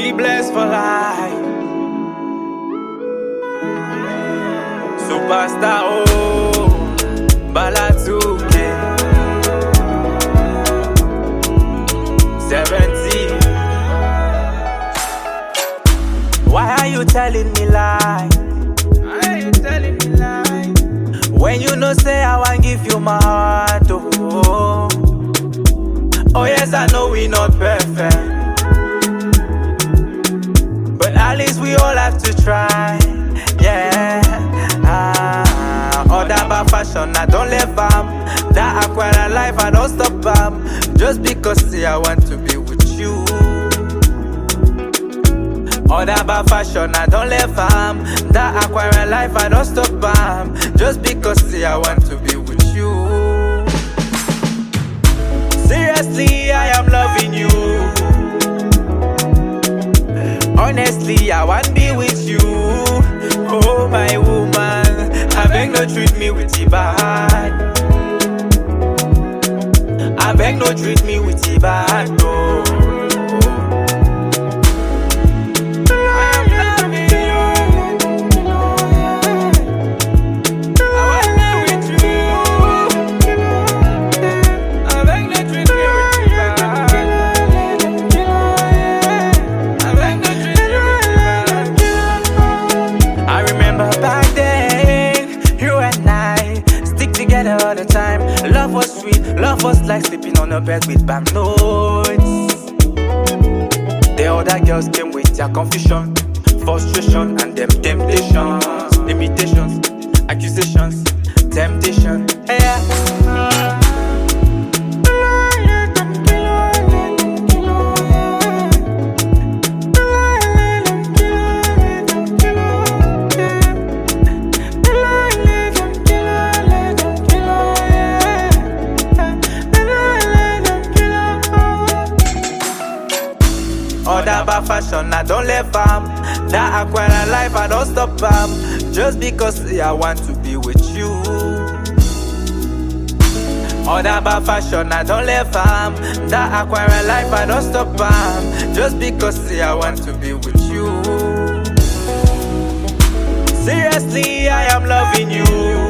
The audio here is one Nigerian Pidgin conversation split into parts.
We blessed for life. Superstar, oh, Balatuke. 70. Why are you telling me lie? Why are you telling me lie? When you know say I want give you my heart, oh. Oh yes, I know we not perfect, but at least we all have to try, yeah. All that bad fashion, I don't let fam. That aquarium life, I don't stop fam. Just because see I want to be with you. All that bad fashion, I don't let fam. That aquarium life, I don't stop fam. Just because see I want to be with you. Seriously, I am loving you. Honestly, I want to be with you. Oh, my woman, I beg no treat me with the bad. I beg no treat me with the bad, no. All the time, love was sweet, love was like sleeping on a bed with banknotes. The other girls came with their confusion, frustration, and them temptations, limitations, accusations, temptation. Yeah. All that bad fashion, I don't let fam. That aquarium life, I don't stop fam. Just because I want to be with you. All that bad fashion, I don't let fam. That aquarium life, I don't stop fam. Just because I want to be with you. Seriously, I am loving you.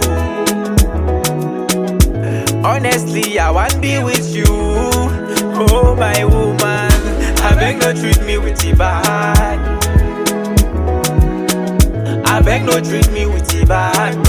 Honestly, I want to be with you. Oh, my woman, I beg no treat me with the bad. I beg no treat me with the bad.